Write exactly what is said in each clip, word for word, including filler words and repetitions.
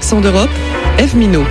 Accent d'Europe, Eve Minot.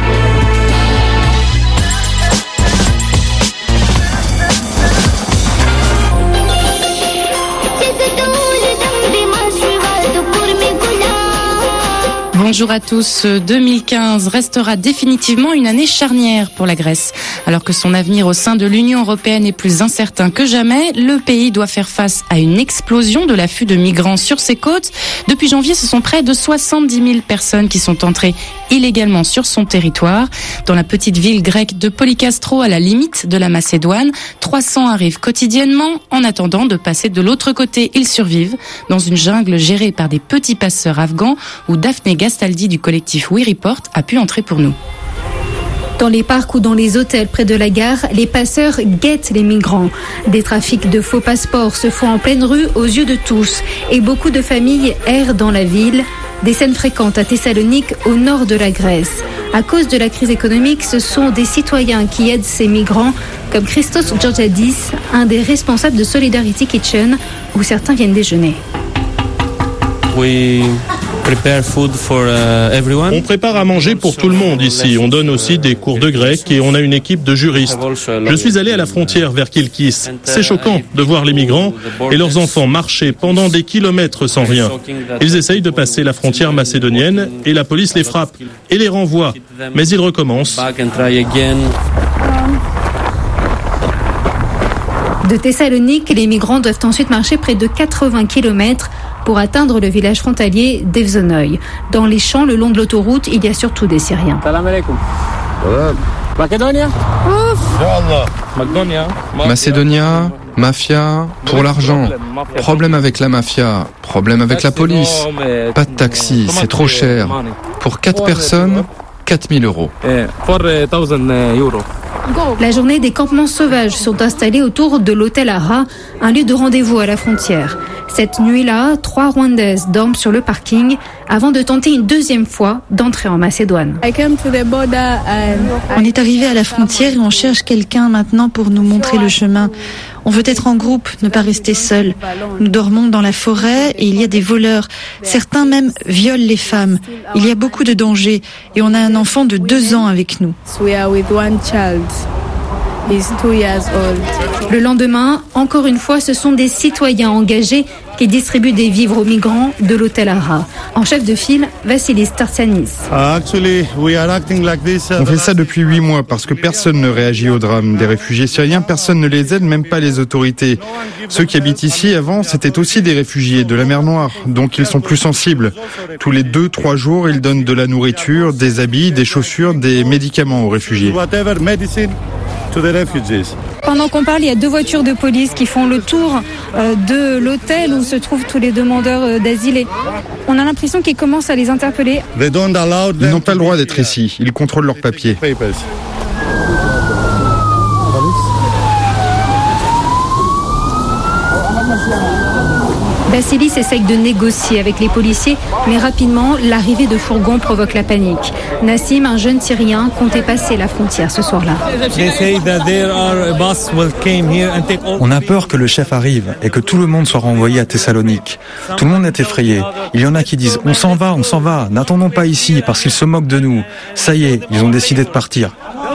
Bonjour à tous. deux mille quinze restera définitivement une année charnière pour la Grèce. Alors que son avenir au sein de l'Union européenne est plus incertain que jamais, le pays doit faire face à une explosion de l'afflux de migrants sur ses côtes. Depuis janvier, ce sont près de soixante-dix mille personnes qui sont entrées illégalement sur son territoire. Dans la petite ville grecque de Polykastro, à la limite de la Macédoine, trois cents arrivent quotidiennement. En attendant de passer de l'autre côté, ils survivent dans une jungle gérée par des petits passeurs afghans où Daphné Gastaldi du collectif We Report a pu entrer pour nous. Dans les parcs ou dans les hôtels près de la gare, les passeurs guettent les migrants. Des trafics de faux passeports se font en pleine rue aux yeux de tous et beaucoup de familles errent dans la ville. Des scènes fréquentes à Thessalonique, au nord de la Grèce. À cause de la crise économique, ce sont des citoyens qui aident ces migrants, comme Christos Georgiadis, un des responsables de Solidarity Kitchen, où certains viennent déjeuner. We prepare food for uh, everyone. On prépare à manger pour tout le monde ici. On donne aussi des cours de grec et on a une équipe de juristes. Je suis allé à la frontière vers Kilkis. C'est choquant de voir les migrants et leurs enfants marcher pendant des kilomètres sans rien. Ils essayent de passer la frontière macédonienne et la police les frappe et les renvoie. Mais ils recommencent. De Thessalonique, les migrants doivent ensuite marcher près de quatre-vingts kilomètres pour atteindre le village frontalier d'Evzonoï. Dans les champs le long de l'autoroute, il y a surtout des Syriens. Macédonia, mafia, pour l'argent. Problème avec la mafia, problème avec la police. Pas de taxi, c'est trop cher. Pour quatre personnes, quatre mille euros. La journée des campements sauvages sont installés autour de l'hôtel Ara, un lieu de rendez-vous à la frontière. Cette nuit-là, trois Rwandaises dorment sur le parking avant de tenter une deuxième fois d'entrer en Macédoine. On est arrivé à la frontière et on cherche quelqu'un maintenant pour nous montrer le chemin. On veut être en groupe, ne pas rester seul. Nous dormons dans la forêt et il y a des voleurs. Certains même violent les femmes. Il y a beaucoup de dangers et on a un enfant de deux ans avec nous. Le lendemain, encore une fois, ce sont des citoyens engagés qui distribuent des vivres aux migrants de l'hôtel Ara. En chef de file, Vassilis Tarsianis. On fait ça depuis huit mois parce que personne ne réagit au drame des réfugiés syriens, personne ne les aide, même pas les autorités. Ceux qui habitent ici avant, c'était aussi des réfugiés de la mer Noire, donc ils sont plus sensibles. Tous les deux, trois jours, ils donnent de la nourriture, des habits, des chaussures, des médicaments aux réfugiés. Pendant qu'on parle, il y a deux voitures de police qui font le tour euh, de l'hôtel où se trouvent tous les demandeurs euh, d'asile. Et on a l'impression qu'ils commencent à les interpeller. Ils n'ont pas le droit d'être ici. Ils contrôlent leurs papiers. Vassilis essaye de négocier avec les policiers, mais rapidement, l'arrivée de fourgons provoque la panique. Nassim, un jeune Syrien, comptait passer la frontière ce soir-là. On a peur que le chef arrive et que tout le monde soit renvoyé à Thessalonique. Tout le monde est effrayé. Il y en a qui disent « On s'en va, on s'en va, n'attendons pas ici parce qu'ils se moquent de nous. » Ça y est, ils ont décidé de partir.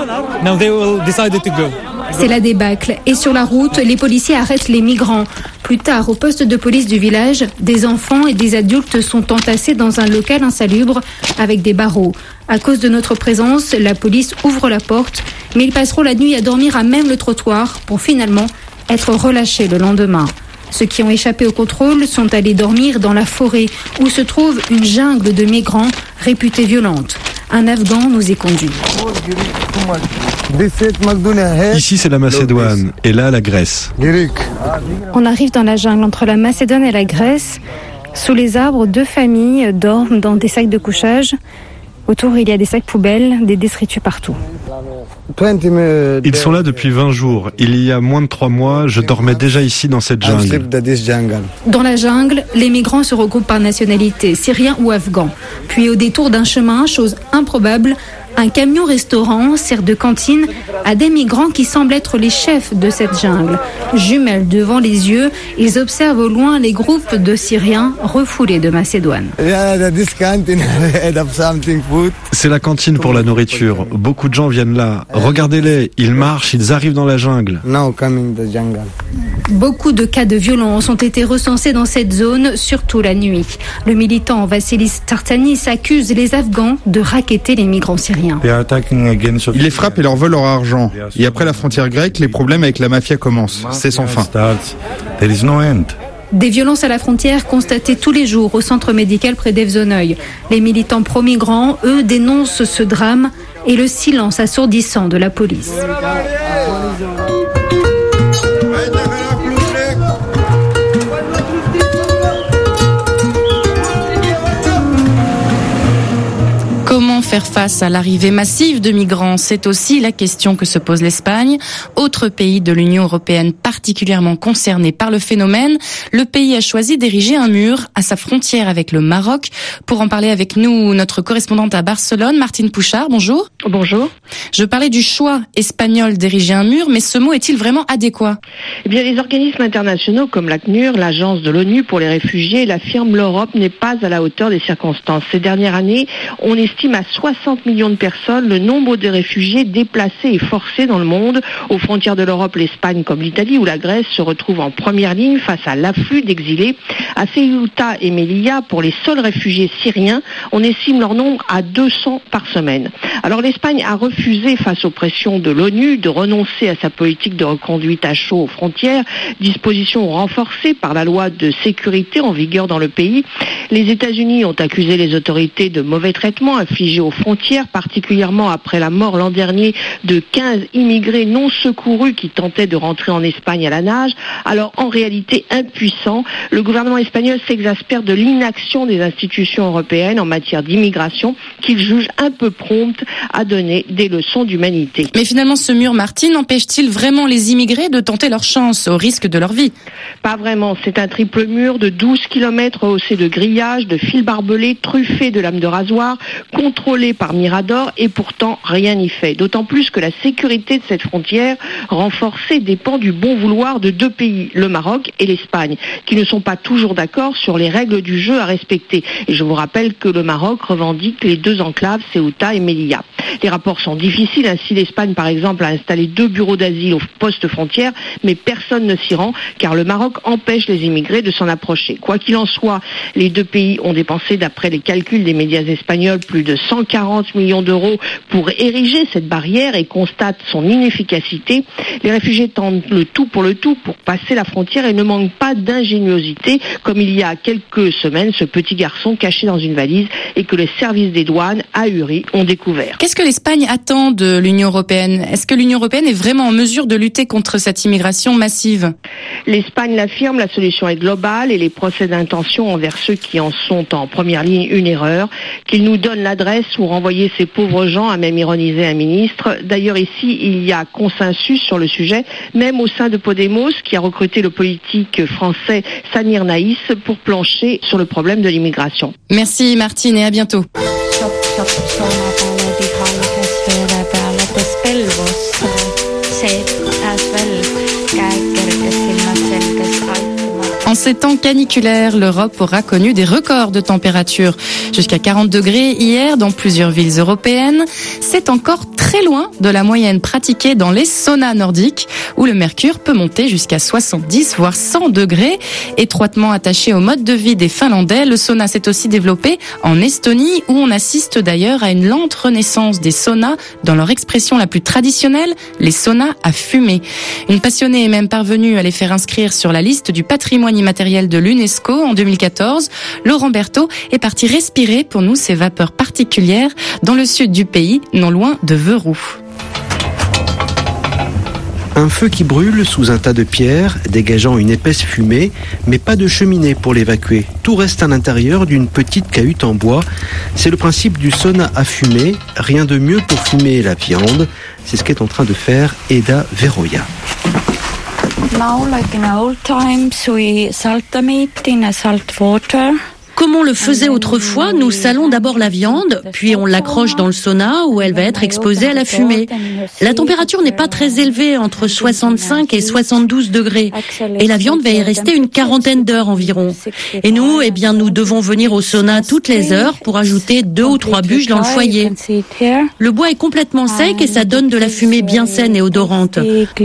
C'est la débâcle. Et sur la route, les policiers arrêtent les migrants. Plus tard, au poste de police du village, des enfants et des adultes sont entassés dans un local insalubre avec des barreaux. À cause de notre présence, la police ouvre la porte, mais ils passeront la nuit à dormir à même le trottoir pour finalement être relâchés le lendemain. Ceux qui ont échappé au contrôle sont allés dormir dans la forêt où se trouve une jungle de migrants réputée violente. Un Afghan nous est conduit. Ici, c'est la Macédoine, et là, la Grèce. On arrive dans la jungle entre la Macédoine et la Grèce. Sous les arbres, deux familles dorment dans des sacs de couchage. Autour, il y a des sacs poubelles, des détritus partout. Ils sont là depuis vingt jours. Il y a moins de trois mois, je dormais déjà ici dans cette jungle. Dans la jungle, les migrants se regroupent par nationalité, syriens ou afghans. Puis au détour d'un chemin, chose improbable, Un camion-restaurant sert de cantine à des migrants qui semblent être les chefs de cette jungle. Jumelles devant les yeux, ils observent au loin les groupes de Syriens refoulés de Macédoine. C'est la cantine pour la nourriture. Beaucoup de gens viennent là. Regardez-les, ils marchent, ils arrivent dans la jungle. Beaucoup de cas de violence ont été recensés dans cette zone, surtout la nuit. Le militant Vassilis Tartanis accuse les Afghans de racketter les migrants syriens. Ils les frappent et leur volent leur argent. Et après la frontière grecque, les problèmes avec la mafia commencent. C'est sans fin. Des violences à la frontière constatées tous les jours au centre médical près d'Evzoneuil. Les militants pro-migrants, eux, dénoncent ce drame et le silence assourdissant de la police. Comment faire face à l'arrivée massive de migrants? C'est aussi la question que se pose l'Espagne. Autre pays de l'Union européenne particulièrement concerné par le phénomène, le pays a choisi d'ériger un mur à sa frontière avec le Maroc. Pour en parler avec nous, notre correspondante à Barcelone, Martine Pouchard, bonjour. Bonjour. Je parlais du choix espagnol d'ériger un mur, mais ce mot est-il vraiment adéquat? Eh bien, les organismes internationaux comme l'ACNUR, l'agence de l'ONU pour les réfugiés, l'affirment, l'Europe n'est pas à la hauteur des circonstances. Ces dernières années, on estime à soixante millions de personnes le nombre de réfugiés déplacés et forcés dans le monde. Aux frontières de l'Europe, l'Espagne comme l'Italie ou la Grèce se retrouvent en première ligne face à l'afflux d'exilés. À Ceuta et Melilla, pour les seuls réfugiés syriens, on estime leur nombre à deux cents par semaine. Alors l'Espagne a refusé, face aux pressions de l'ONU, de renoncer à sa politique de reconduite à chaud aux frontières, disposition renforcée par la loi de sécurité en vigueur dans le pays. Les États-Unis ont accusé les autorités de mauvais traitements infligés aux frontières, particulièrement après la mort l'an dernier de quinze immigrés non secourus qui tentaient de rentrer en Espagne à la nage. Alors en réalité impuissant, le gouvernement espagnol s'exaspère de l'inaction des institutions européennes en matière d'immigration qu'il juge un peu prompte à donner des leçons d'humanité. Mais finalement, ce mur, Martine, empêche-t-il vraiment les immigrés de tenter leur chance au risque de leur vie? Pas vraiment. C'est un triple mur de douze kilomètres haussé de grillages, de fils barbelés, truffés de lames de rasoir, contrôlé par Mirador, et pourtant rien n'y fait. D'autant plus que la sécurité de cette frontière renforcée dépend du bon vouloir de deux pays, le Maroc et l'Espagne, qui ne sont pas toujours d'accord sur les règles du jeu à respecter. Et je vous rappelle que le Maroc revendique les deux enclaves, Ceuta et Melilla. Les rapports sont difficiles. Ainsi, l'Espagne, par exemple, a installé deux bureaux d'asile au poste frontière, mais personne ne s'y rend, car le Maroc empêche les immigrés de s'en approcher. Quoi qu'il en soit, les deux pays ont dépensé, d'après les calculs des médias espagnols, plus de cent quarante millions d'euros pour ériger cette barrière et constatent son inefficacité. Les réfugiés tentent le tout pour le tout pour passer la frontière et ne manquent pas d'ingéniosité, comme il y a quelques semaines, ce petit garçon caché dans une valise et que les services des douanes, ahuris, ont découvert. Qu'est-ce que l'Espagne attend de l'Union européenne? Est-ce que l'Union européenne est vraiment en mesure de lutter contre cette immigration massive? L'Espagne l'affirme, la solution est globale et les procès d'intention envers ceux qui en sont en première ligne une erreur. Qu'ils nous donnent l'adresse ou renvoyer ces pauvres gens, a même ironisé un ministre. D'ailleurs, ici, il y a consensus sur le sujet, même au sein de Podemos, qui a recruté le politique français Samir Naïs pour plancher sur le problème de l'immigration. Merci Martine et à bientôt. En ces temps caniculaires, l'Europe aura connu des records de température. Jusqu'à quarante degrés hier dans plusieurs villes européennes. C'est encore très loin de la moyenne pratiquée dans les saunas nordiques, où le mercure peut monter jusqu'à soixante-dix voire cent degrés. Étroitement attaché au mode de vie des Finlandais, le sauna s'est aussi développé en Estonie, où on assiste d'ailleurs à une lente renaissance des saunas dans leur expression la plus traditionnelle, les saunas à fumée. Une passionnée est même parvenue à les faire inscrire sur la liste du patrimoine immatériel de l'UNESCO en deux mille quatorze. Laurent Berthaud est parti respirer pour nous ces vapeurs particulières dans le sud du pays, non loin de Verrou. Un feu qui brûle sous un tas de pierres, dégageant une épaisse fumée, mais pas de cheminée pour l'évacuer. Tout reste à l'intérieur d'une petite cahute en bois. C'est le principe du sauna à fumée. Rien de mieux pour fumer la viande. C'est ce qu'est en train de faire Eda Veroya. Now, like in old times, we salt the meat in a salt water. Comme on le faisait autrefois, nous salons d'abord la viande, puis on l'accroche dans le sauna où elle va être exposée à la fumée. La température n'est pas très élevée, entre soixante-cinq et soixante-douze degrés, et la viande va y rester une quarantaine d'heures environ. Et nous, eh bien, nous devons venir au sauna toutes les heures pour ajouter deux ou trois bûches dans le foyer. Le bois est complètement sec et ça donne de la fumée bien saine et odorante.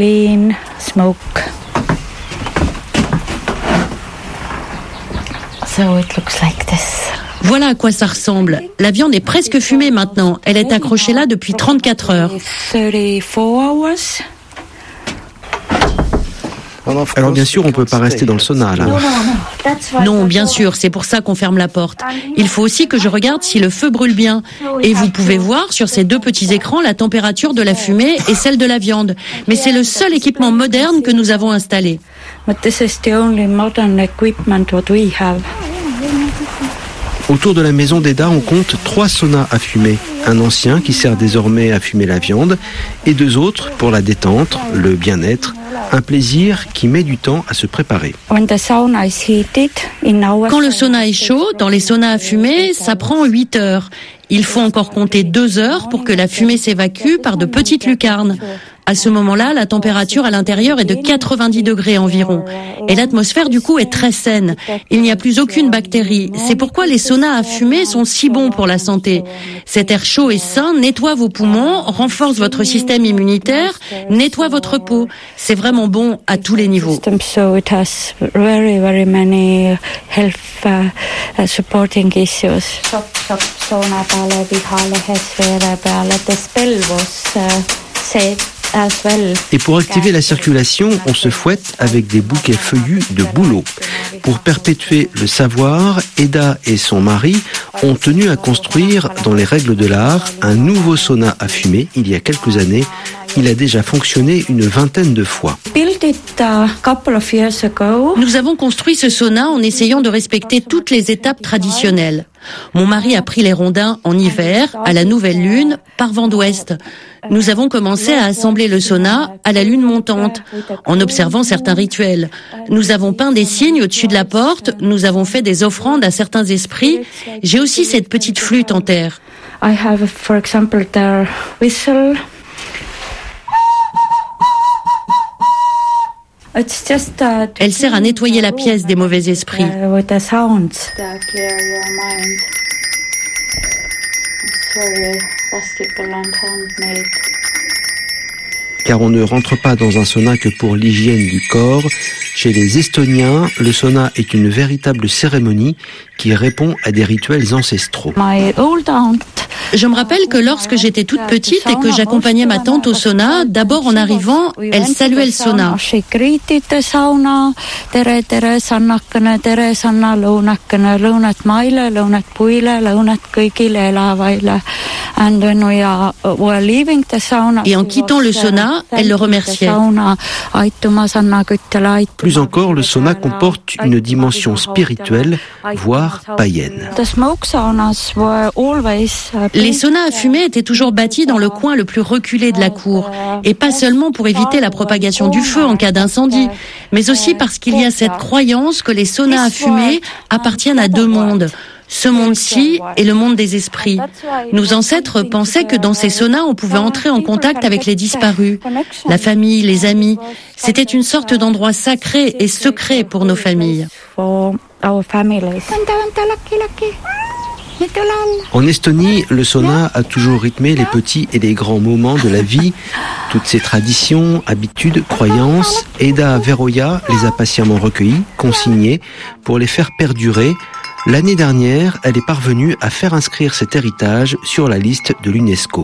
So it looks like this. Voilà à quoi ça ressemble. La viande est presque fumée maintenant. Elle est accrochée là depuis trente-quatre heures. Alors bien sûr, on ne peut pas rester dans le sauna là. Non, bien sûr, c'est pour ça qu'on ferme la porte. Il faut aussi que je regarde si le feu brûle bien. Et vous pouvez voir sur ces deux petits écrans la température de la fumée et celle de la viande. Mais c'est le seul équipement moderne que nous avons installé. Autour de la maison d'Eda, on compte trois saunas à fumer. Un ancien qui sert désormais à fumer la viande et deux autres pour la détente, le bien-être, un plaisir qui met du temps à se préparer. Quand le sauna est chaud, dans les saunas à fumer, ça prend huit heures. Il faut encore compter deux heures pour que la fumée s'évacue par de petites lucarnes. À ce moment-là, la température à l'intérieur est de quatre-vingt-dix degrés environ. Et l'atmosphère, du coup, est très saine. Il n'y a plus aucune bactérie. C'est pourquoi les saunas à fumer sont si bons pour la santé. Cet air chaud et sain nettoie vos poumons, renforce votre système immunitaire, nettoie votre peau. C'est vraiment bon à tous les niveaux. Et pour activer la circulation, on se fouette avec des bouquets feuillus de bouleau. Pour perpétuer le savoir, Eda et son mari ont tenu à construire, dans les règles de l'art, un nouveau sauna à fumer il y a quelques années. Il a déjà fonctionné une vingtaine de fois. Nous avons construit ce sauna en essayant de respecter toutes les étapes traditionnelles. Mon mari a pris les rondins en hiver, à la nouvelle lune, par vent d'ouest. Nous avons commencé à assembler le sauna à la lune montante, en observant certains rituels. Nous avons peint des signes au-dessus de la porte, nous avons fait des offrandes à certains esprits. J'ai aussi cette petite flûte en terre. I have, for example, the whistle. Elle sert à nettoyer la pièce des mauvais esprits. Car on ne rentre pas dans un sauna que pour l'hygiène du corps. Chez les Estoniens, le sauna est une véritable cérémonie qui répond à des rituels ancestraux. Je me rappelle que lorsque j'étais toute petite et que j'accompagnais ma tante au sauna, d'abord en arrivant, elle saluait le sauna. Et en quittant le sauna, elle le remerciait. Plus encore, le sauna comporte une dimension spirituelle, voire païenne. Les saunas à fumer étaient toujours bâtis dans le coin le plus reculé de la cour, et pas seulement pour éviter la propagation du feu en cas d'incendie, mais aussi parce qu'il y a cette croyance que les saunas à fumer appartiennent à deux mondes. Ce monde-ci et le monde des esprits. Nos ancêtres pensaient que dans ces saunas, on pouvait entrer en contact avec les disparus, la famille, les amis. C'était une sorte d'endroit sacré et secret pour nos familles. En Estonie, le sauna a toujours rythmé les petits et les grands moments de la vie. Toutes ces traditions, habitudes, croyances, Eda Veroja les a patiemment recueillies, consignées, pour les faire perdurer. L'année dernière, elle est parvenue à faire inscrire cet héritage sur la liste de l'UNESCO.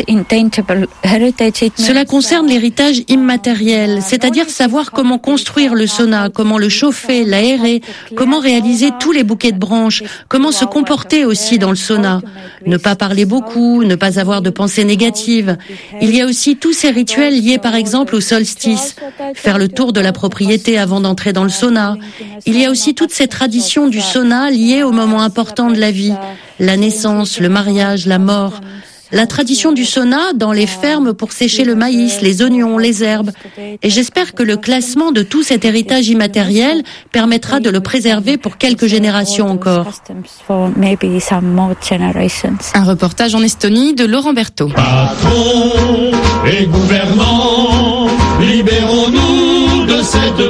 Cela concerne l'héritage immatériel, c'est-à-dire savoir comment construire le sauna, comment le chauffer, l'aérer, comment réaliser tous les bouquets de branches, comment se comporter aussi dans le sauna. Ne pas parler beaucoup, ne pas avoir de pensées négatives. Il y a aussi tous ces rituels liés par exemple au solstice, faire le tour de la propriété avant d'entrer dans le sauna. Il y a aussi toutes ces traditions du sauna liées aux moments importants de la vie, la naissance, le mariage, la mort. la tradition du sauna dans les fermes pour sécher le maïs, les oignons, les herbes. Et j'espère que le classement de tout cet héritage immatériel permettra de le préserver pour quelques générations encore. Un reportage en Estonie de Laurent Berthaud. Patrons et gouvernants, libérons-nous de cette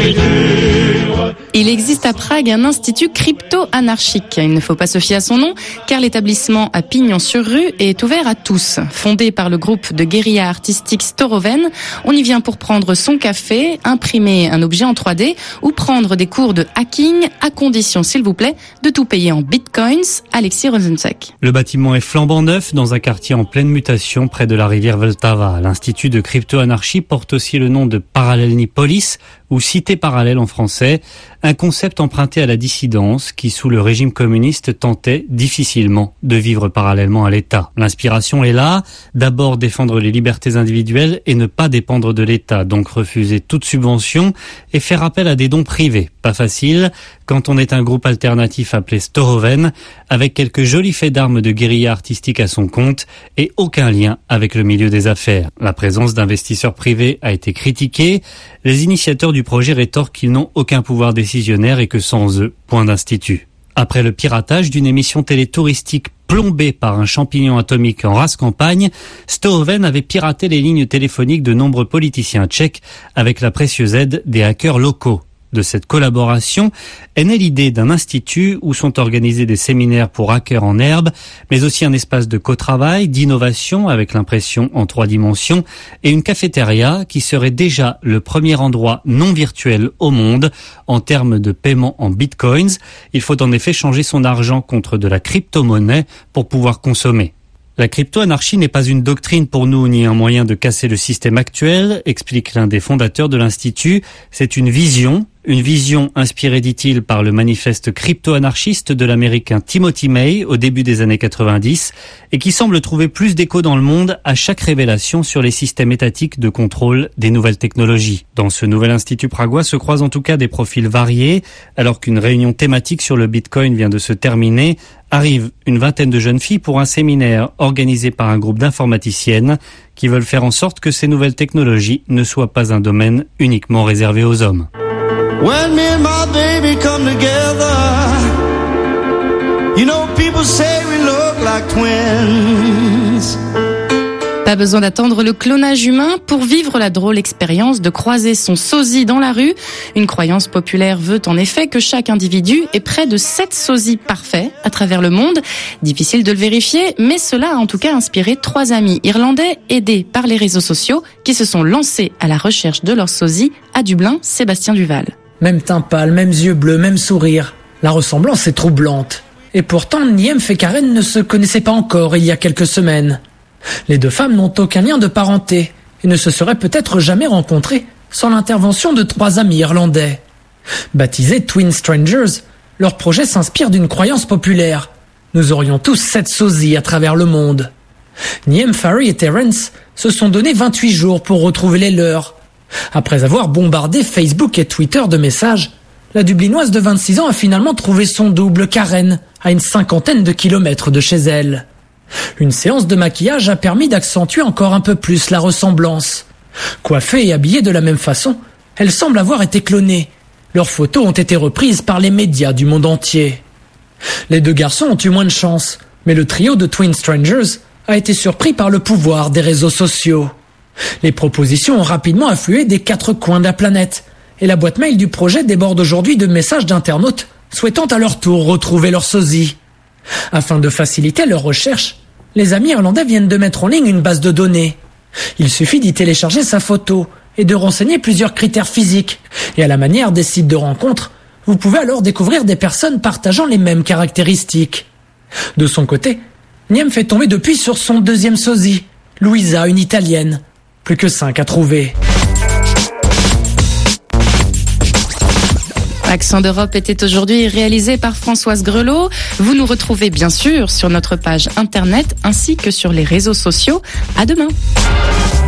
pourriture. Il existe à Prague un institut crypto-anarchique. Il ne faut pas se fier à son nom, car l'établissement à Pignon-sur-Rue est ouvert à tous. Fondé par le groupe de guérilla artistique Storoven, on y vient pour prendre son café, imprimer un objet en trois D ou prendre des cours de hacking, à condition, s'il vous plaît, de tout payer en bitcoins. Alexis Rosenzek. Le bâtiment est flambant neuf dans un quartier en pleine mutation près de la rivière Vltava. L'institut de crypto-anarchie porte aussi le nom de Paralelní polis, ou cité parallèle en français, un concept emprunté à la dissidence qui, sous le régime communiste, tentait difficilement de vivre parallèlement à l'État. L'inspiration est là, d'abord défendre les libertés individuelles et ne pas dépendre de l'État, donc refuser toute subvention et faire appel à des dons privés. Pas facile quand on est un groupe alternatif appelé Storoven, avec quelques jolis faits d'armes de guérilla artistique à son compte et aucun lien avec le milieu des affaires. La présence d'investisseurs privés a été critiquée. Les initiateurs du projet rétorquent qu'ils n'ont aucun pouvoir décisionnaire et que sans eux, point d'institut. Après le piratage d'une émission télé touristique plombée par un champignon atomique en race campagne, Storoven avait piraté les lignes téléphoniques de nombreux politiciens tchèques avec la précieuse aide des hackers locaux. De cette collaboration est née l'idée d'un institut où sont organisés des séminaires pour hackers en herbe, mais aussi un espace de co-travail, d'innovation avec l'impression en trois dimensions et une cafétéria qui serait déjà le premier endroit non virtuel au monde en termes de paiement en bitcoins. Il faut en effet changer son argent contre de la crypto-monnaie pour pouvoir consommer. La crypto-anarchie n'est pas une doctrine pour nous ni un moyen de casser le système actuel, explique l'un des fondateurs de l'Institut. C'est une vision, une vision inspirée, dit-il, par le manifeste crypto-anarchiste de l'américain Timothy May au début des années quatre-vingt-dix et qui semble trouver plus d'écho dans le monde à chaque révélation sur les systèmes étatiques de contrôle des nouvelles technologies. Dans ce nouvel institut pragois se croisent en tout cas des profils variés, alors qu'une réunion thématique sur le Bitcoin vient de se terminer. Arrive une vingtaine de jeunes filles pour un séminaire organisé par un groupe d'informaticiennes qui veulent faire en sorte que ces nouvelles technologies ne soient pas un domaine uniquement réservé aux hommes. When me and my baby come together, you know people say we look like twins. Pas besoin d'attendre le clonage humain pour vivre la drôle expérience de croiser son sosie dans la rue. Une croyance populaire veut en effet que chaque individu ait près de sept sosies parfaits à travers le monde. Difficile de le vérifier, mais cela a en tout cas inspiré trois amis irlandais aidés par les réseaux sociaux qui se sont lancés à la recherche de leur sosie à Dublin, Sébastien Duval. Même teint pâle, mêmes yeux bleus, même sourire. La ressemblance est troublante. Et pourtant, Niem et Karen ne se connaissaient pas encore il y a quelques semaines. Les deux femmes n'ont aucun lien de parenté et ne se seraient peut-être jamais rencontrées sans l'intervention de trois amis irlandais. Baptisés Twin Strangers, leur projet s'inspire d'une croyance populaire. Nous aurions tous sept sosies à travers le monde. Niem, Farry et Terence se sont donné vingt-huit jours pour retrouver les leurs. Après avoir bombardé Facebook et Twitter de messages, la Dublinoise de vingt-six ans a finalement trouvé son double Karen à une cinquantaine de kilomètres de chez elle. Une séance de maquillage a permis d'accentuer encore un peu plus la ressemblance. Coiffées et habillées de la même façon, elles semblent avoir été clonées. Leurs photos ont été reprises par les médias du monde entier. Les deux garçons ont eu moins de chance, mais le trio de Twin Strangers a été surpris par le pouvoir des réseaux sociaux. Les propositions ont rapidement afflué des quatre coins de la planète, et la boîte mail du projet déborde aujourd'hui de messages d'internautes souhaitant à leur tour retrouver leur sosie. Afin de faciliter leur recherche, les amis irlandais viennent de mettre en ligne une base de données. Il suffit d'y télécharger sa photo et de renseigner plusieurs critères physiques. Et à la manière des sites de rencontres, vous pouvez alors découvrir des personnes partageant les mêmes caractéristiques. De son côté, Niem fait tomber depuis sur son deuxième sosie, Louisa, une Italienne. Plus que cinq à trouver. Accent d'Europe était aujourd'hui réalisé par Françoise Grelot. Vous nous retrouvez bien sûr sur notre page internet ainsi que sur les réseaux sociaux. À demain.